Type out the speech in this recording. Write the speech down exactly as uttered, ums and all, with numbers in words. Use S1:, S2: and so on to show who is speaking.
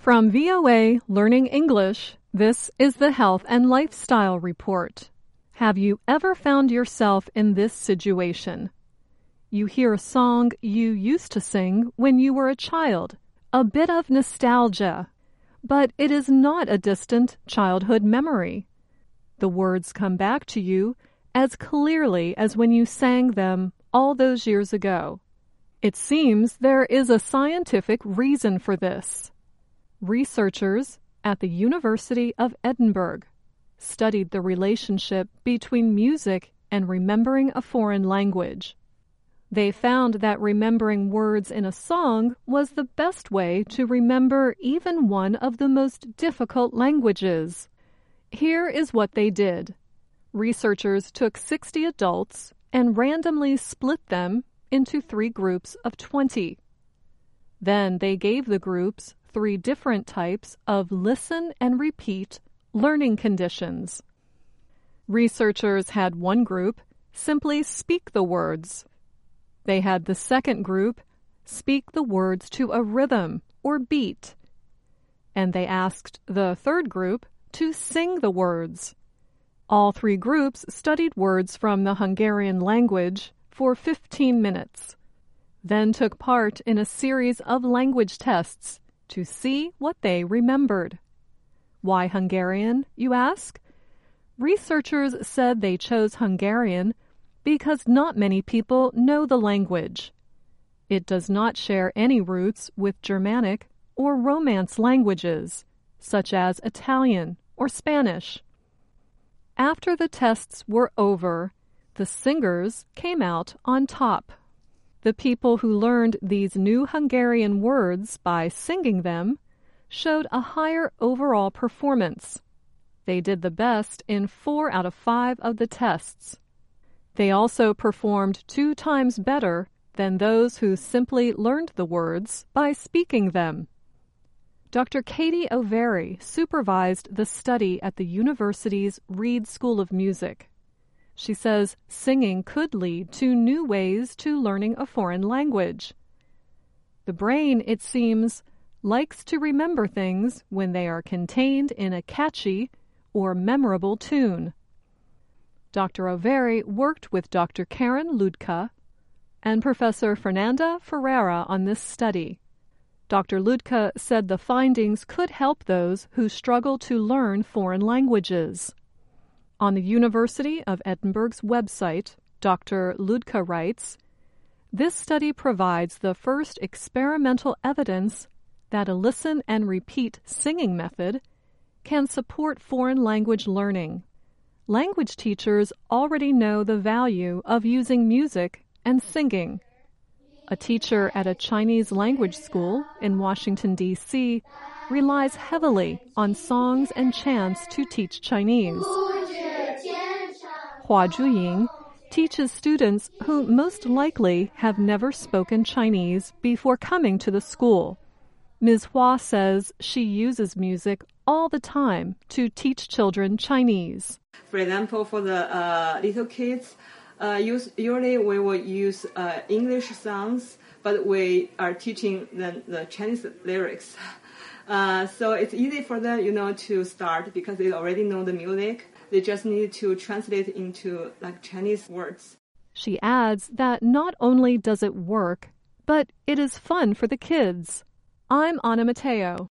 S1: From V O A Learning English, this is the Health and Lifestyle Report. Have you ever found yourself in this situation? You hear a song you used to sing when you were a child, a bit of nostalgia, but it is not a distant childhood memory. The words come back to you as clearly as when you sang them all those years ago. It seems there is a scientific reason for this. Researchers at the University of Edinburgh studied the relationship between music and remembering a foreign language. They found that remembering words in a song was the best way to remember even one of the most difficult languages. Here is what they did. Researchers took sixty adults and randomly split them into three groups of twenty. Then they gave the groups three different types of listen and repeat learning conditions. Researchers had one group simply speak the words. They had the second group speak the words to a rhythm or beat. And they asked the third group to sing the words. All three groups studied words from the Hungarian language for fifteen minutes, then took part in a series of language tests to see what they remembered. Why Hungarian, you ask? Researchers said they chose Hungarian because not many people know the language. It does not share any roots with Germanic or Romance languages, such as Italian or Spanish. After the tests were over, the singers came out on top. The people who learned these new Hungarian words by singing them showed a higher overall performance. They did the best in four out of five of the tests. They also performed two times better than those who simply learned the words by speaking them. Doctor Katie O'Veary supervised the study at the university's Reed School of Music. She says singing could lead to new ways to learning a foreign language. The brain, it seems, likes to remember things when they are contained in a catchy or memorable tune. Doctor O'Veary worked with Doctor Karen Ludka and Professor Fernanda Ferreira on this study. Doctor Ludka said the findings could help those who struggle to learn foreign languages. On the University of Edinburgh's website, Doctor Ludka writes, "This study provides the first experimental evidence that a listen and repeat singing method can support foreign language learning. Language teachers already know the value of using music and singing. A teacher at a Chinese language school in Washington, D C relies heavily on songs and chants to teach Chinese. Hua Zhuying teaches students who most likely have never spoken Chinese before coming to the school. Miz Hua says she uses music all the time to teach children Chinese.
S2: For example, for the uh, little kids, uh, use, usually we will use uh, English songs, but we are teaching the, the Chinese lyrics. Uh, so it's easy for them, you know, to start because they already know the music. They just need to translate into like Chinese words.
S1: She adds that not only does it work, but it is fun for the kids. I'm Anna Mateo.